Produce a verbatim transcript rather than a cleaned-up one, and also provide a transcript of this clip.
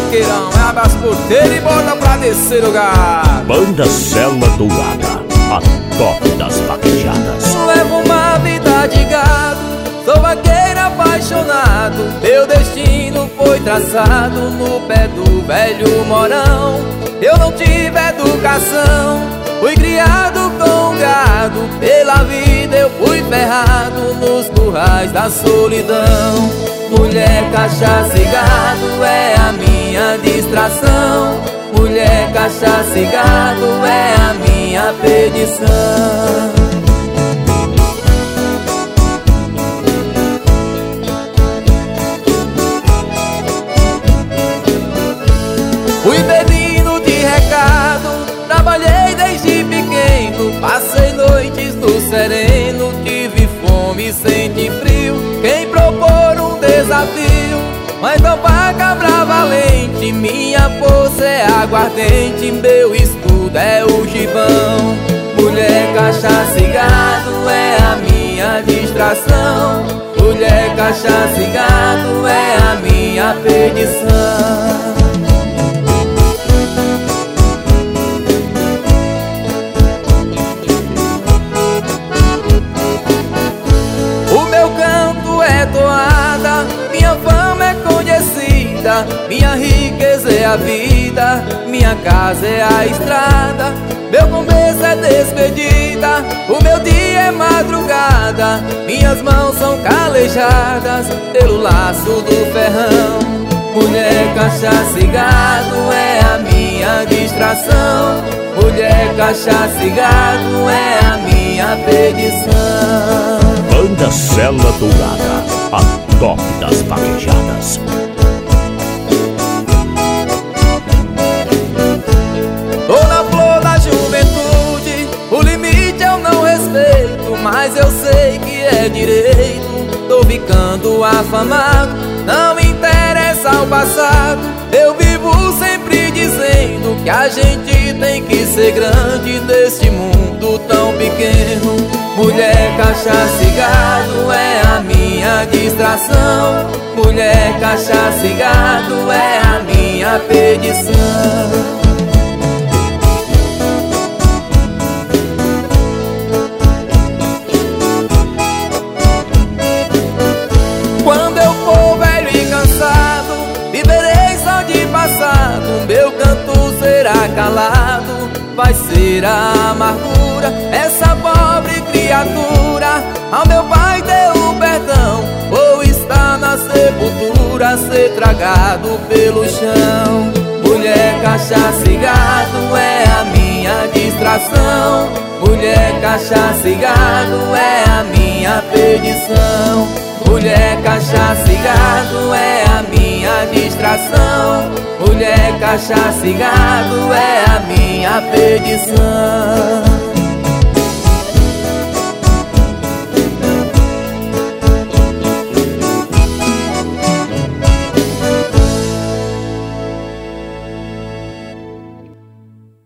vaqueirão, é abraço porteiro e bota pra descer o gado. Banda Cela Dourada, a top das vaquejadas. Levo uma vida de gado, sou vaqueiro apaixonado. Meu destino foi traçado no pé do velho morão. Eu não tive educação, fui criado com gado. Pela vida eu fui ferrado nos currais da solidão. Mulher, cachaça e gado é a minha distração. Mulher, cachaça e gado é a minha perdição. Fui menino de recado, trabalhei desde pequeno. Passei noites no sereno, tive fome e senti frio. Quem propor um desafio, mas não paga pra valente. Minha força é aguardente, meu escudo é o gibão. Mulher, cachaça e gado é a minha distração. Mulher, cachaça e gado é a minha perdição. Minha fama é conhecida, minha riqueza é a vida, minha casa é a estrada, meu começo é despedida, o meu dia é madrugada, minhas mãos são calejadas pelo laço do ferrão. Mulher, cachaça e gado é a minha distração. Mulher, cachaça e gado é a minha perdição. Banda Cela Dourada, a top das vaquejadas. Tô na flor da juventude, o limite eu não respeito, mas eu sei que é direito. Tô ficando afamado, não interessa o passado. Eu vivo sempre dizendo que a gente tem que ser grande neste mundo tão pequeno. Mulher, cachaça e gado é a minha distração. Mulher, cachaça e gado é a minha perdição. Quando eu for velho e cansado, viverei só de passado. Meu canto será calado, vai ser a amargura. Essa pobre criatura ao meu pai deu perdão, ou está na sepultura, ser tragado pelo chão. Mulher, cachaça e gado é a minha distração. Mulher, cachaça e gado é a minha perdição. Mulher, cachaça e gado é a minha distração. Mulher, cachaça e gado é a minha perdição.